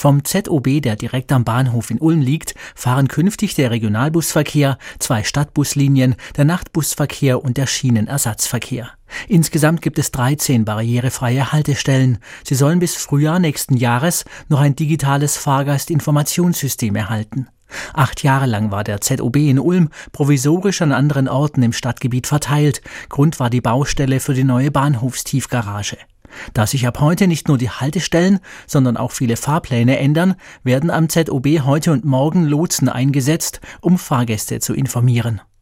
Vom ZOB, der direkt am Bahnhof in Ulm liegt, fahren künftig der Regionalbusverkehr, 2 Stadtbuslinien, der Nachtbusverkehr und der Schienenersatzverkehr. Insgesamt gibt es 13 barrierefreie Haltestellen. Sie sollen bis Frühjahr nächsten Jahres noch ein digitales Fahrgastinformationssystem erhalten. 8 Jahre lang war der ZOB in Ulm provisorisch an anderen Orten im Stadtgebiet verteilt. Grund war die Baustelle für die neue Bahnhofstiefgarage. Da sich ab heute nicht nur die Haltestellen, sondern auch viele Fahrpläne ändern, werden am ZOB heute und morgen Lotsen eingesetzt, um Fahrgäste zu informieren.